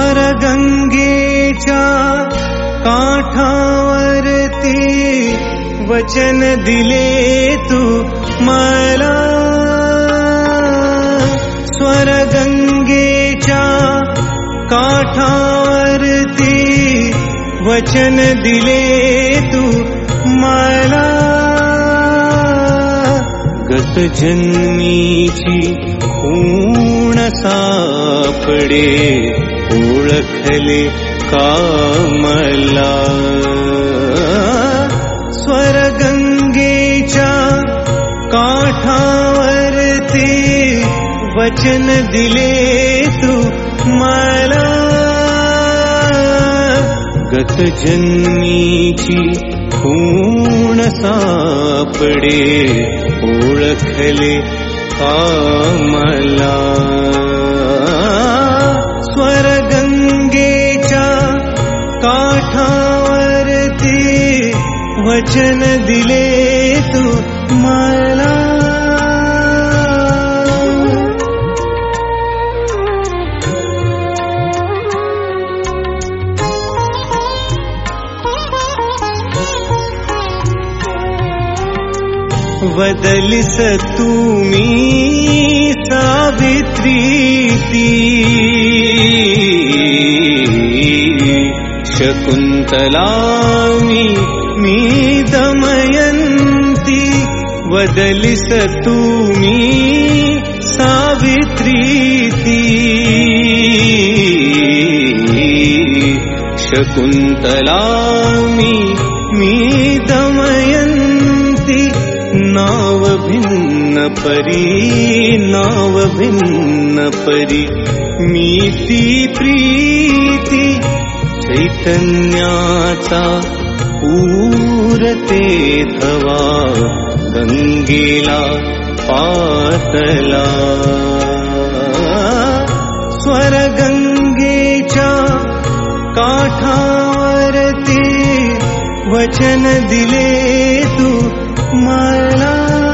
स्वरगंगेच्या काठावरती वचन दिले तू मला. स्वरगंगेच्या काठावरती वचन दिले तू मला. गत जन्मीची खूण सापडे ओळखले का मला. स्वरगंगेच्या काठावरती वचन दिले तू मला. गत जन्मीची खूण सापडे ओळखले का मला. स्वरगंगेच्या काठावरती वचन दिले तू मला. वदलिस तुम्ही सावित्री ती शकुंतला मी दमयंती. वदलिस तुम्ही सावित्री ती शकुंतला मी दमयंती. नाव भिन्न परी मी ती प्रीती. चैतन्याचा पूरते धवा गंगेला पातला. स्वरगंगेच्या काठावरती वचन दिले तू मला.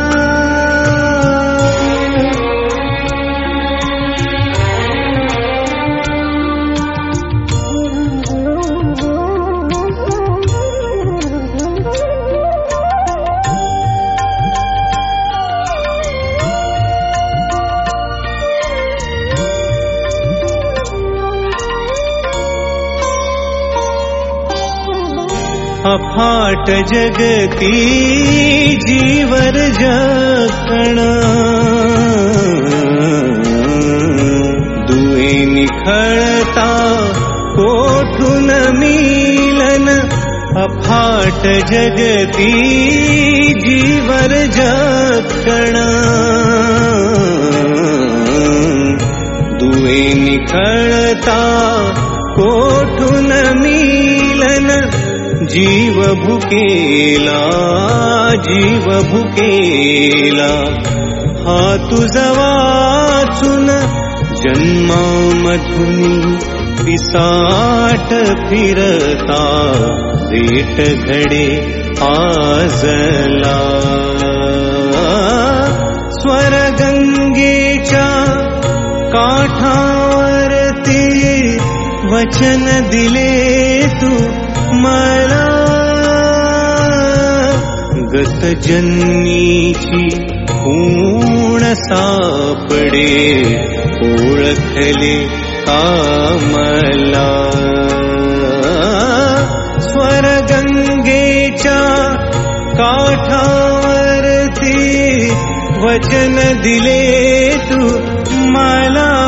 अफाट जगती जीवर जखण दुए निखळता कोठून मिलन. अफाट जगती जीवर जखण दुए निखळता कोठून मिलन. जीव भुकेला हा तुझा वाचून जन्मामधुनी पिसाट फिरता देठ घडे आजला. स्वरगंगेच्या काठावरती वचन दिले तू मला. गत जन्मीची खूण सापडे ओळखले का मला. स्वरगंगेच्या काठावरती वचन दिले तू मला.